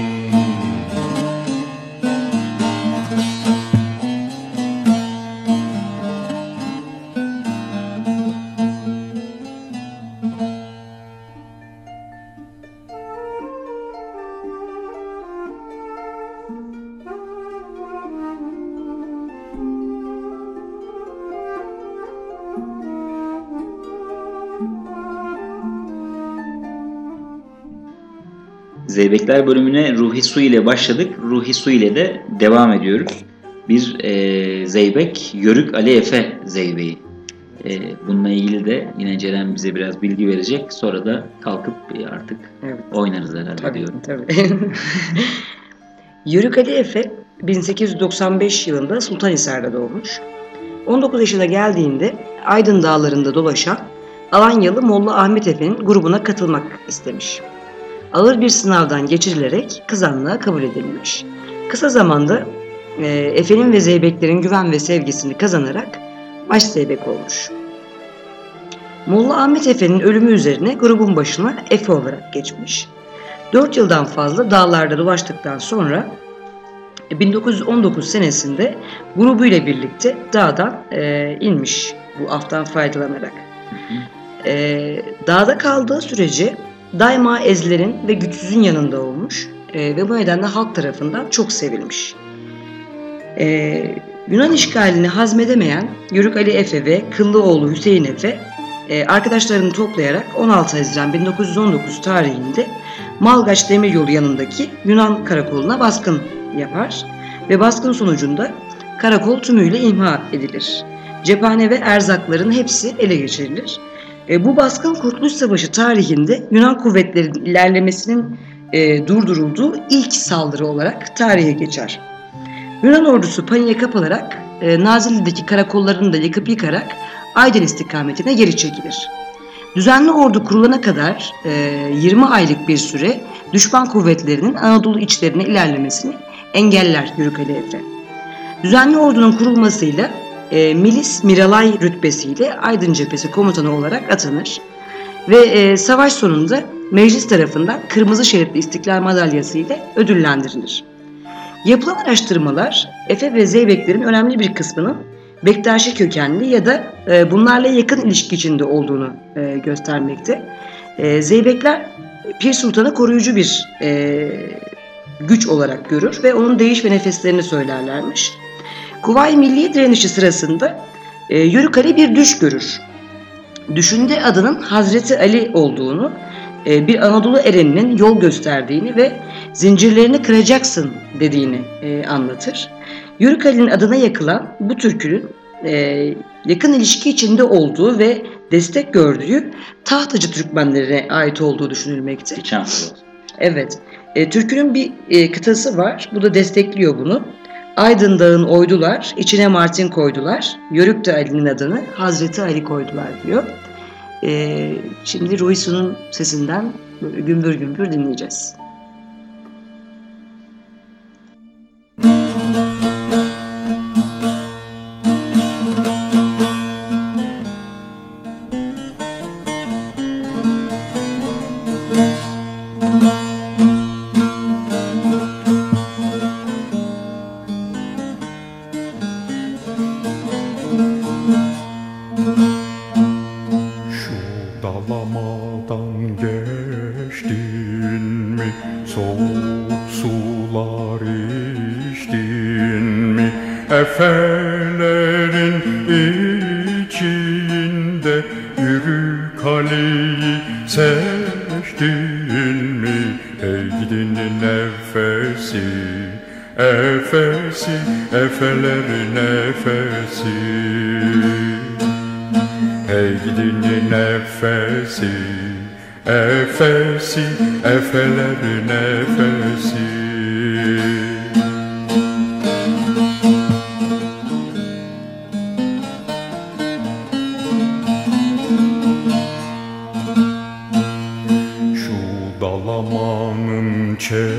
Zeybekler bölümüne Ruhi Su ile başladık. Ruhi Su ile de devam ediyoruz. Bir e, zeybek, Yörük Ali Efe zeybeği. E, bununla ilgili de yine Ceren bize biraz bilgi verecek. Sonra da kalkıp artık evet. oynarız herhalde tabii, diyorum. Tabii. Yörük Ali Efe bin sekiz yüz doksan beş yılında Sultanhisar'da doğmuş. on dokuz yaşına geldiğinde Aydın Dağları'nda dolaşan Alanyalı Molla Ahmet Efe'nin grubuna katılmak istemiş. Ağır bir sınavdan geçirilerek kızanlığa kabul edilmiş. Kısa zamanda e, Efe'nin ve zeybeklerin güven ve sevgisini kazanarak baş zeybek olmuş. Molla Ahmet Efe'nin ölümü üzerine grubun başına Efe olarak geçmiş. dört yıldan fazla dağlarda dolaştıktan sonra bin dokuz yüz on dokuz senesinde grubuyla birlikte dağdan e, inmiş bu aftan faydalanarak. E, dağda kaldığı sürece daima ezilerin ve güçsüzün yanında olmuş e, ve bu nedenle halk tarafından çok sevilmiş. E, Yunan işgalini hazmedemeyen Yörük Ali Efe ve Kıllıoğlu Hüseyin Efe e, arkadaşlarını toplayarak on altı Haziran bin dokuz yüz on dokuz tarihinde Malgaç Demiryolu yanındaki Yunan karakoluna baskın yapar ve baskın sonucunda karakol tümüyle imha edilir. Cephane ve erzakların hepsi ele geçirilir. E, bu baskın Kurtuluş Savaşı tarihinde Yunan kuvvetlerinin ilerlemesinin e, durdurulduğu ilk saldırı olarak tarihe geçer. Yunan ordusu paniğe kapılarak e, Nazilli'deki karakollarını da yakıp yıkarak Aydın istikametine geri çekilir. Düzenli ordu kurulana kadar e, yirmi aylık bir süre düşman kuvvetlerinin Anadolu içlerine ilerlemesini engeller Yörük Ali Efe. Düzenli ordunun kurulmasıyla e, Milis Miralay rütbesiyle Aydın Cephesi komutanı olarak atanır ve e, savaş sonunda meclis tarafından Kırmızı Şeritli İstiklal Madalyası ile ödüllendirilir. Yapılan araştırmalar Efe ve Zeybeklerin önemli bir kısmının Bektaşi kökenli ya da e, bunlarla yakın ilişki içinde olduğunu e, göstermekte. E, Zeybekler Pir Sultan'ı koruyucu bir e, güç olarak görür ve onun değiş ve nefeslerini söylerlermiş. Kuvayi Milliye direnişi sırasında e, Yörük Ali bir düş görür. Düşünde adının Hazreti Ali olduğunu, e, bir Anadolu ereninin yol gösterdiğini ve zincirlerini kıracaksın dediğini e, anlatır. Yörük Ali'nin adına yakılan bu türkünün e, yakın ilişki içinde olduğu ve destek gördüğü Tahtacı Türkmenlerine ait olduğu düşünülmekte. Evet. E, türkünün bir e, kıtası var. Bu da destekliyor bunu. Aydın Dağı'nın oydular, içine Martin koydular. Yörük de Ali'nin adını Hazreti Ali koydular diyor. E, şimdi Ruhi Su'nun sesinden böyle gümbür gümbür dinleyeceğiz. Dalamadan geçtin mi, soğuk sular içtin mi, Efe Efelerin içinde yürük Ali'yi seçtin mi? Ey gidin nefesi, efesi, efelerin efesi. Ey gidin nefesi, efesi, efelerin efesi. Dalamanın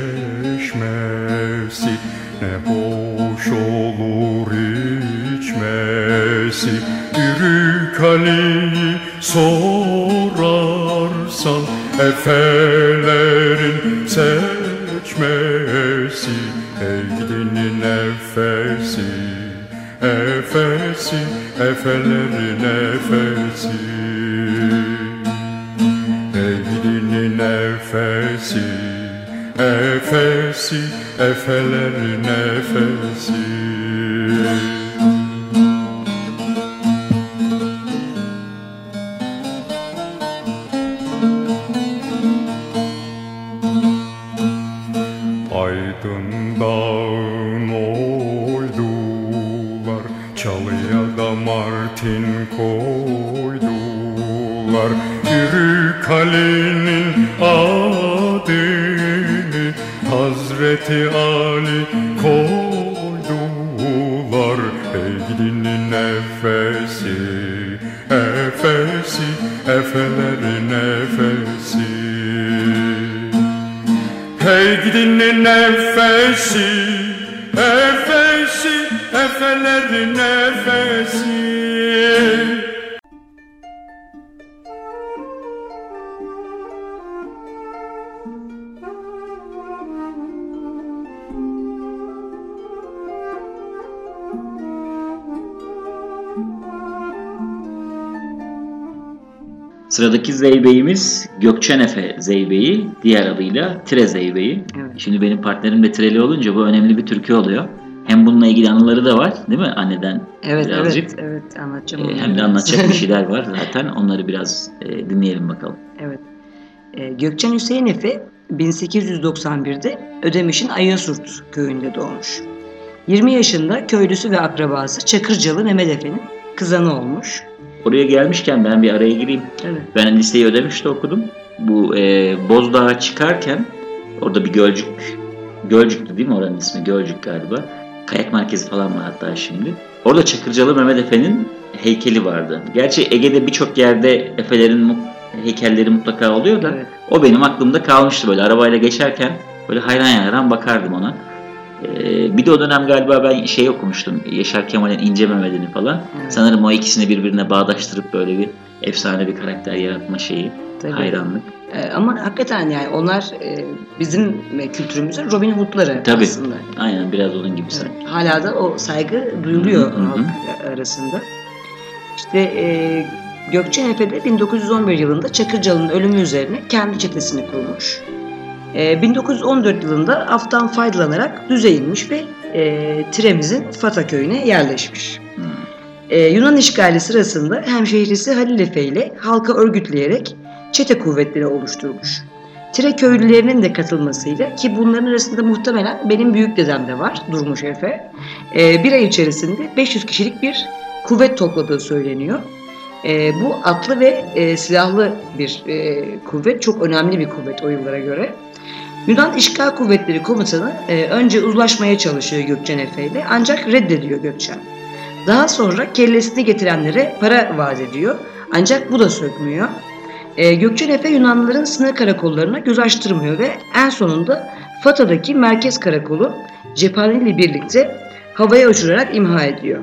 çeşmesi ne boş olur içmesi. Yürük Ali'yi sorarsan efelerin seçmesi. Ey gidin nefesi, efesi, efelerin efesi. Ey gidin nefesi, efesi, efelerin efesi. Aydın dağın oydular, çalıya da martin koydular. Yürük Ali'nin adını Hazreti Ali koydular. Ey gidin nefesi, efesi, efelerin efesi. Hey gidin nefesi, efesi, efelerin efesi. Sıradaki zeybeğimiz Gökçen Efe zeybeği, diğer adıyla Tire zeybeği. Evet. Şimdi benim partnerim de Tireli olunca bu önemli bir türkü oluyor. Hem bununla ilgili anıları da var, değil mi anneden Evet, birazcık? evet, evet anlatacağım. Ee, onları hem de biraz. anlatacak bir şeyler var zaten. Onları biraz e, dinleyelim bakalım. Evet. Ee, Gökçen Hüseyin Efe bin sekiz yüz doksan birde Ödemiş'in Ayasurt köyünde doğmuş. yirmi yaşında köylüsü ve akrabası Çakırcalı Mehmet Efe'nin kızanı olmuş. Oraya gelmişken ben bir araya gireyim. Evet. Ben liseyi Ödemiş'te okudum. Bu e, Bozdağ'a çıkarken orada bir Gölcük, Gölcük'tü değil mi oranın ismi? Gölcük galiba. Kayak merkezi falan var hatta şimdi. Orada Çakırcalı Mehmet Efe'nin heykeli vardı. Gerçi Ege'de birçok yerde Efelerin mu- heykelleri mutlaka oluyor da Evet. o benim aklımda kalmıştı böyle. Arabayla geçerken böyle hayran hayran bakardım ona. Ee, bir de o dönem galiba ben şey okumuştum. Yaşar Kemal'in İnce Mehmet'ini falan. Evet. Sanırım o ikisini birbirine bağdaştırıp böyle bir efsane bir karakter yaratma şeyi. Tabii. Hayranlık. Ee, ama hakikaten yani onlar e, bizim kültürümüzün Robin Hood'ları Tabii. aslında. Aynen biraz onun gibi Evet. sanki. Hala da o saygı duyuluyor Hı hı hı. halk arasında. İşte e, Gökçen Efe de bin dokuz yüz on bir yılında Çakırcalı'nın ölümü üzerine kendi çetesini kurmuş. E, bin dokuz yüz on dört yılında aftan faydalanarak düze inmiş ve e, Tire'mizin Fata köyüne yerleşmiş. Hı. E, Yunan işgali sırasında hemşehrisi Halil Efe ile halka örgütleyerek çete kuvvetleri oluşturmuş. Tire köylülerinin de katılmasıyla, ki bunların arasında muhtemelen benim büyük dedem de var, Durmuş Efe, e, bir ay içerisinde beş yüz kişilik bir kuvvet topladığı söyleniyor. E, bu atlı ve e, silahlı bir e, kuvvet, çok önemli bir kuvvet o yıllara göre. Yunan İşgal Kuvvetleri Komutanı e, önce uzlaşmaya çalışıyor Gökçen Efe ile, ancak reddediyor Gökçen. Daha sonra kellesini getirenlere para vaat ediyor, ancak bu da sökmüyor. E, Gökçen Efe Yunanlıların sınır karakollarına göz açtırmıyor ve en sonunda Fata'daki merkez karakolu cephane ile birlikte havaya uçurarak imha ediyor.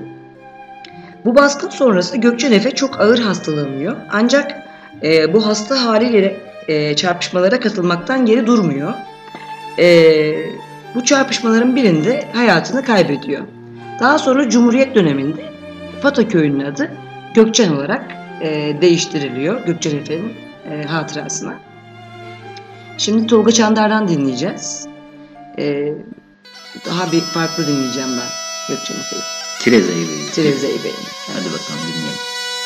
Bu baskın sonrası Gökçen Efe çok ağır hastalanıyor, ancak e, bu hasta haliyle e, çarpışmalara katılmaktan geri durmuyor. E, bu çarpışmaların birinde hayatını kaybediyor. Daha sonra Cumhuriyet döneminde Fata köyünün adı Gökçen olarak e, değiştiriliyor Gökçen Efe'nin e, hatırasına. Şimdi Tolga Çandar'dan dinleyeceğiz. E, daha bir farklı dinleyeceğim ben Gökçen Efe'yi. Kireç Eybe'yi. Kireç Eybe'yi. Hadi bakalım dinleyelim.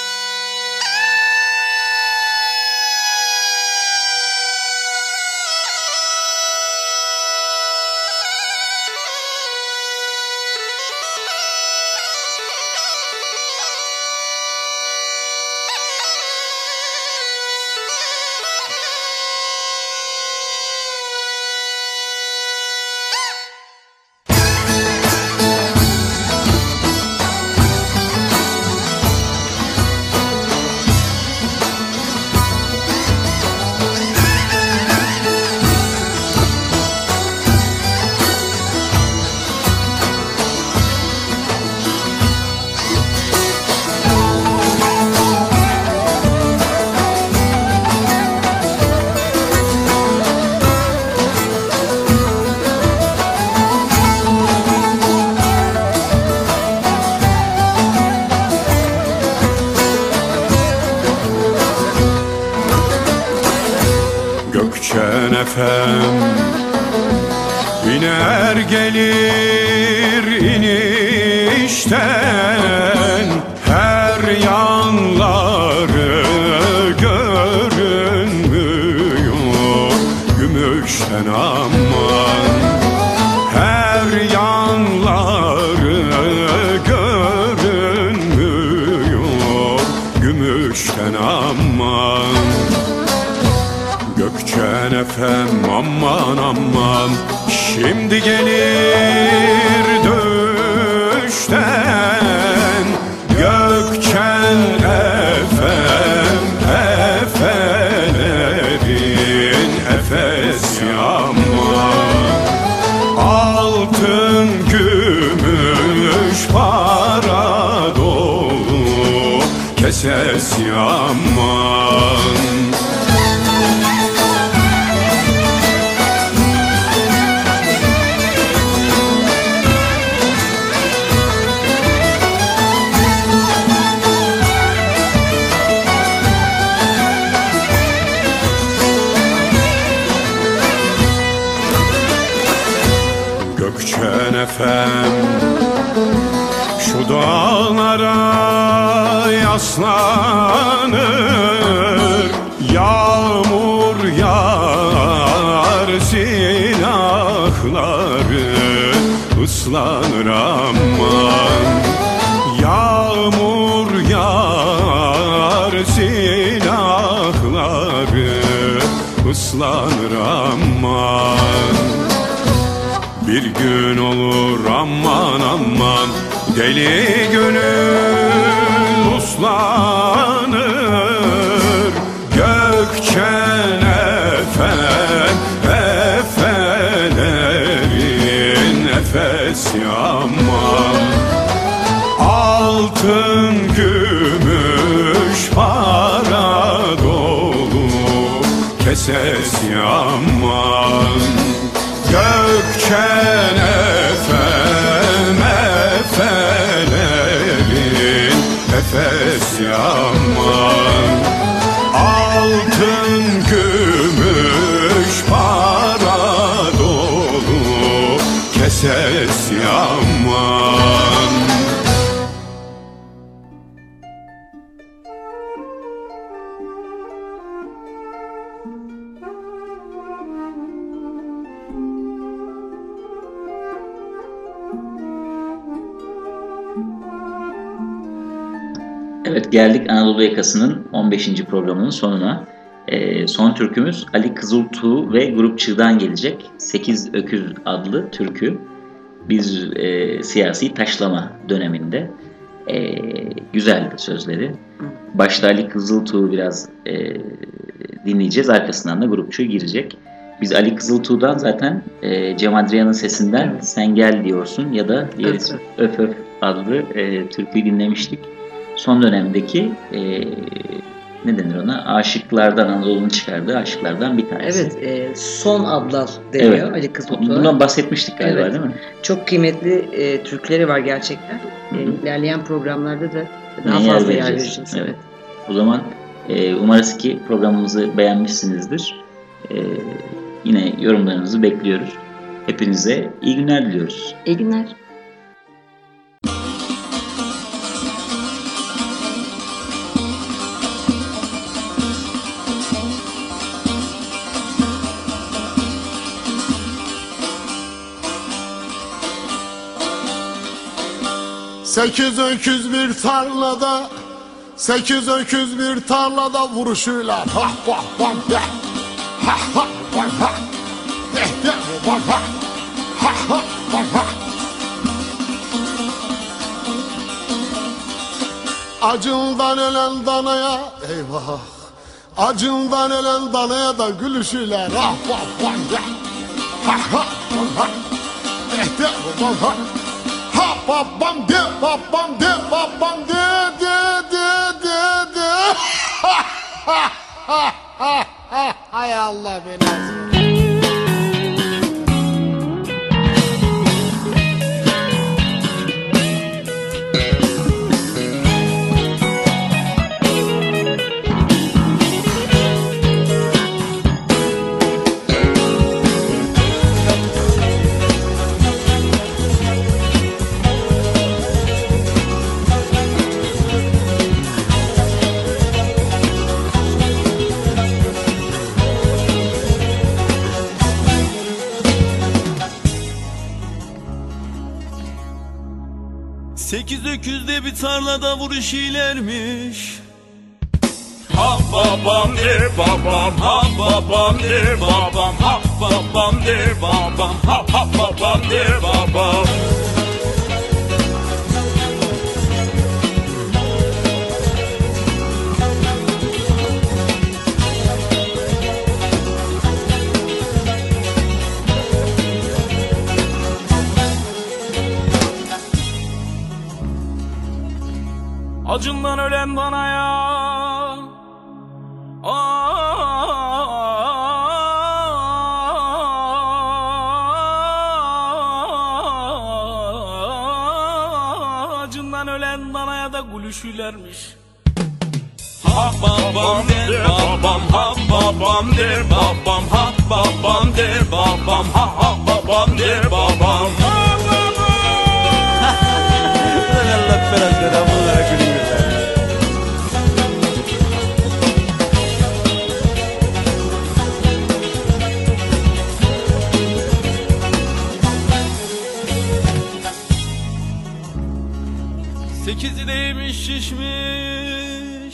Gökçen efem iner gelir inişten, her yanları görünmüyor gümüşten aman, her yanları görünmüyor gümüşten aman. Gökçen efem aman aman, şimdi gelir dövüşten. Gökçen efem efelerin efesi aman, altın gümüş para dolu kesesi aman. Gökçen efem şu dağlara yaslanır, yağmur yağar silahları ıslanır aman, yağmur yağar silahları ıslanır aman. Bir gün olur aman aman, deli gönül uslanır. Gökçen efem efelerin efesi aman, altın gümüş para dolu kesesi aman. Gökçen efem efelerin efesi aman, altın gümüş para dolu kesesi aman. Evet, geldik Anadolu Yakası'nın on beşinci programının sonuna. Ee, son türkümüz Ali Kızıltuğ ve Grup Çığ'dan gelecek. Sekiz Öküz adlı türkü. Biz e, siyasi taşlama döneminde. E, güzeldi sözleri. Başta Ali Kızıltuğ'u biraz e, dinleyeceğiz. Arkasından da Grup Çığ girecek. Biz Ali Kızıltuğ'dan zaten e, Cem Adrian'ın sesinden evet. Sen Gel Diyorsun ya da Öf Öf, öf adlı e, türküyü dinlemiştik. Son dönemdeki e, ne denir ona? Aşıklardan, Anadolu'nun çıkardığı aşıklardan bir tanesi. Evet, e, Son Abla deniyor evet. Ali Kızıltuğ'a. Bundan bahsetmiştik galiba evet. değil mi? Çok kıymetli e, türküleri var gerçekten. E, ilerleyen programlarda da daha ne fazla yer vereceğiz. Evet. O zaman e, umarız ki programımızı beğenmişsinizdir. E, yine yorumlarınızı bekliyoruz. Hepinize iyi günler diliyoruz. İyi günler. Sekiz öküz bir tarlada, sekiz öküz bir tarlada vuruşuyla. Ha ha ha ha ha ha ha ha ha ha ha ha. Acından ölen danaya, eyvah. Acından ölen danaya da gülüşüyle. Ha ha ha ha ha ha ha ha. Ha babam de babam de babam de de de de de. Ha ha ha ha ha. Hay Allah belanı. Sekiz öküzde bir tarlada vuruş ilermiş. Ha babam der babam, ha babam der babam, ha babam der babam, ha ha babam der babam. Acından ölen danaya, acından ölen danaya da gülüşülermiş. Ha babam der babam, ha babam der babam, ha babam der babam, ha ha babam der babam. Allah belanı bunlara gülüyorlar. Sekizi değmiş şişmiş,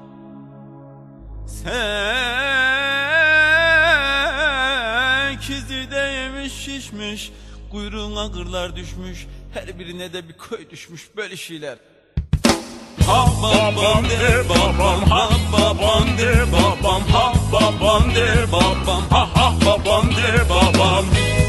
sekizi değmiş şişmiş, kuyruğuna kırlar düşmüş, her birine de bir köy düşmüş, böyle şeyler. Ha babam der babam, ha babam der babam, ha babam der babam, ha ha babam der babam.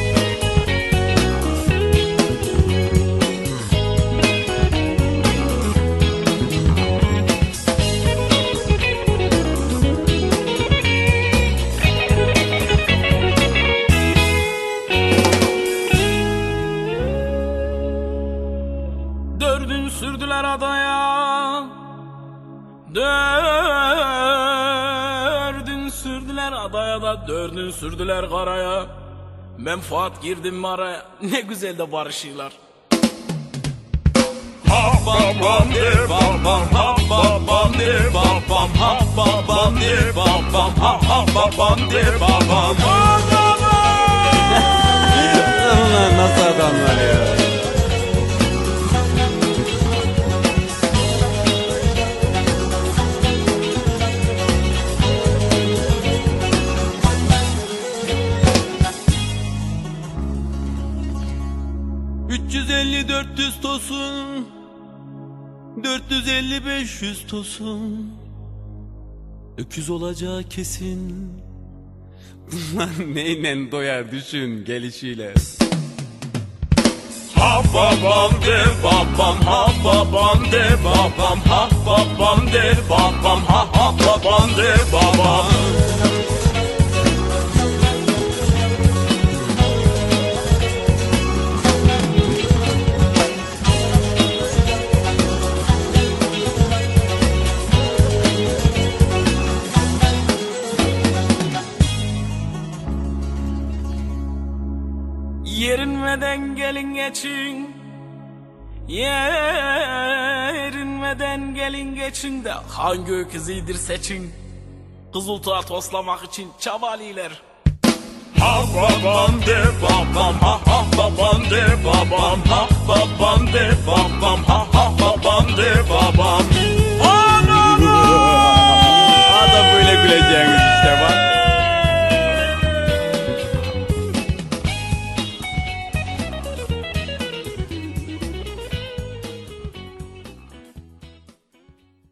Dördün sürdüler adaya, dördün sürdüler adaya da dördün sürdüler karaya. Ben Fuat girdim araya, ne güzel de barışıyorlar. Ha babam der babam, ha babam der babam, ha babam der babam, ha ha babam der babam. Bunlar nasıl adamlar ya? üç yüz elli dört yüz tosun, dört yüz elli beş yüz tosun, öküz olacağı kesin. Bunlar neyle doyar düşün gelişiyle. Ha babam der babam, ha babam der babam, ha babam der babam, ha ha babam der babam. Yerinmeden gelin geçin, yerinmeden gelin geçin de hangi öküzüdür seçin. Kızıltuğa toslamak için çabaliler. Ha babam der babam, ha ha babam der babam, ha babam de babam, ha ha babam de babam. Ha da böyle güleceksin